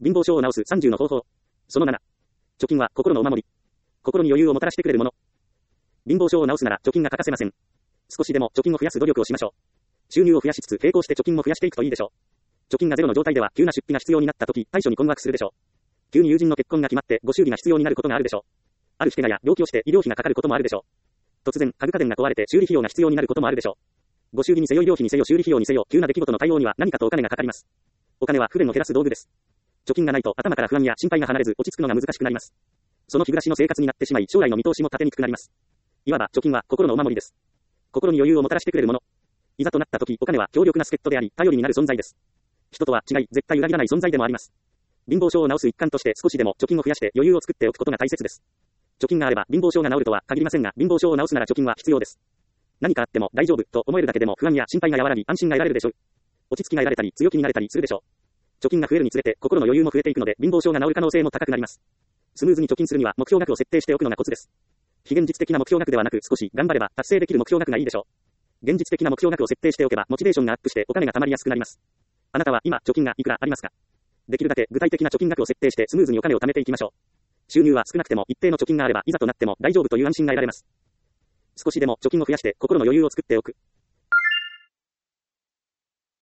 貧乏症を治す30の方法。その7。貯金は心のお守り。心に余裕をもたらしてくれるもの。貧乏症を治すなら貯金が欠かせません。少しでも貯金を増やす努力をしましょう。収入を増やしつつ並行して貯金も増やしていくといいでしょう。貯金がゼロの状態では急な出費が必要になった時、対処に困惑するでしょう。急に友人の結婚が決まってご祝儀が必要になることがあるでしょう。ある日怪我や病気をして医療費がかかることもあるでしょう。突然家具家電が壊れて修理費用が必要になることもあるでしょう。ご祝儀にせよ医療費にせよ修理費用にせよ急な出来事の対応には何かとお金がかかります。お金は不便を減らす道具です。貯金がないと頭から不安や心配が離れず落ち着くのが難しくなります。その日暮らしの生活になってしまい将来の見通しも立てにくくなります。いわば貯金は心のお守りです。心に余裕をもたらしてくれるもの。いざとなった時お金は強力な助っ人であり頼りになる存在です。人とは違い絶対裏切らない存在でもあります。貧乏症を治す一環として少しでも貯金を増やして余裕を作っておくことが大切です。貯金があれば貧乏症が治るとは限りませんが貧乏症を治すなら貯金は必要です。何かあっても大丈夫と思えるだけでも不安や心配が和らぎ安心が得られるでしょう。落ち着きが得られたり強気になれたりするでしょう。貯金が増えるにつれて心の余裕も増えていくので貧乏症が治る可能性も高くなります。スムーズに貯金するには目標額を設定しておくのがコツです。非現実的な目標額ではなく少し頑張れば達成できる目標額がいいでしょう。現実的な目標額を設定しておけばモチベーションがアップしてお金が貯まりやすくなります。あなたは今貯金がいくらありますか？できるだけ具体的な貯金額を設定してスムーズにお金を貯めていきましょう。収入は少なくても一定の貯金があればいざとなっても大丈夫という安心が得られます。少しでも貯金を増やして心の余裕を作っておく。